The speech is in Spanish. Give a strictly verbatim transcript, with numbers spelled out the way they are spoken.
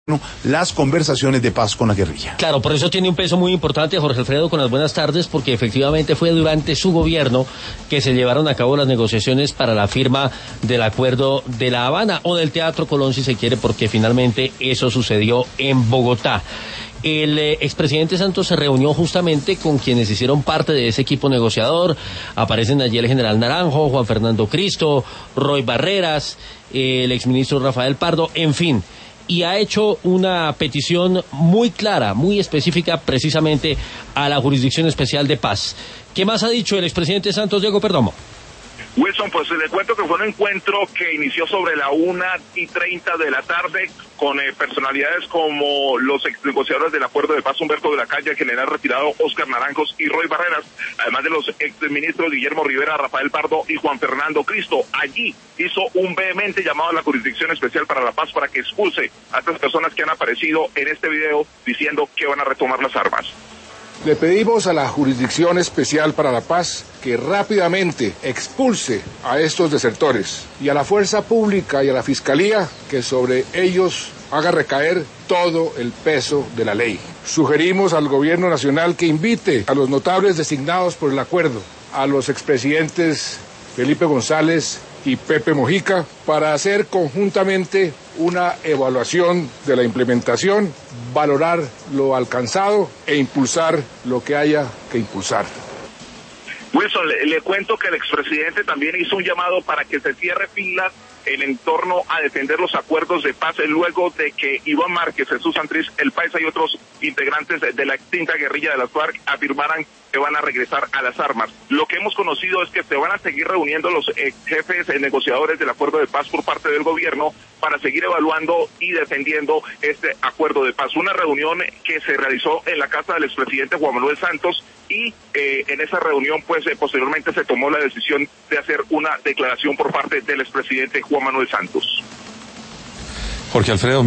las conversaciones de paz con la guerrilla. Claro, por eso tiene un peso muy importante, Jorge Alfredo, con las buenas tardes, porque efectivamente fue durante su gobierno que se llevaron a cabo las negociaciones para la firma del acuerdo de La Habana, o del Teatro Colón si se quiere, porque finalmente eso sucedió en Bogotá. El eh, expresidente Santos se reunió justamente con quienes hicieron parte de ese equipo negociador. Aparecen allí el general Naranjo, Juan Fernando Cristo, Roy Barreras, eh, el exministro Rafael Pardo, en fin. Y ha hecho una petición muy clara, muy específica, precisamente a la Jurisdicción Especial de Paz. ¿Qué más ha dicho el expresidente Santos, Diego Perdomo? Wilson, pues le cuento que fue un encuentro que inició sobre la una y treinta de la tarde con eh, personalidades como los ex negociadores del Acuerdo de Paz, Humberto de la Calle, el general retirado Óscar Naranjos y Roy Barreras, además de los ex ministros Guillermo Rivera, Rafael Pardo y Juan Fernando Cristo. Allí hizo un vehemente llamado a la Jurisdicción Especial para la Paz para que expulse a estas personas que han aparecido en este video diciendo que van a retomar las armas. Le pedimos a la Jurisdicción Especial para la Paz que rápidamente expulse a estos desertores y a la Fuerza Pública y a la Fiscalía que sobre ellos haga recaer todo el peso de la ley. Sugerimos al Gobierno Nacional que invite a los notables designados por el acuerdo, a los expresidentes Felipe González y Pepe Mojica, para hacer conjuntamente una evaluación de la implementación, valorar lo alcanzado e impulsar lo que haya que impulsar. Wilson, le, le cuento que el expresidente también hizo un llamado para que se cierre filas en torno a defender los acuerdos de paz luego de que Iván Márquez, Jesús Santrich, El Paisa y otros integrantes de la extinta guerrilla de las FARC afirmaran que van a regresar a las armas. Lo que hemos conocido es que se van a seguir reuniendo los eh, jefes eh, negociadores del acuerdo de paz por parte del gobierno para seguir evaluando y defendiendo este acuerdo de paz. Una reunión que se realizó en la casa del expresidente Juan Manuel Santos y eh, en esa reunión pues eh, posteriormente se tomó la decisión de hacer una declaración por parte del expresidente Juan Manuel Santos. Jorge Alfredo.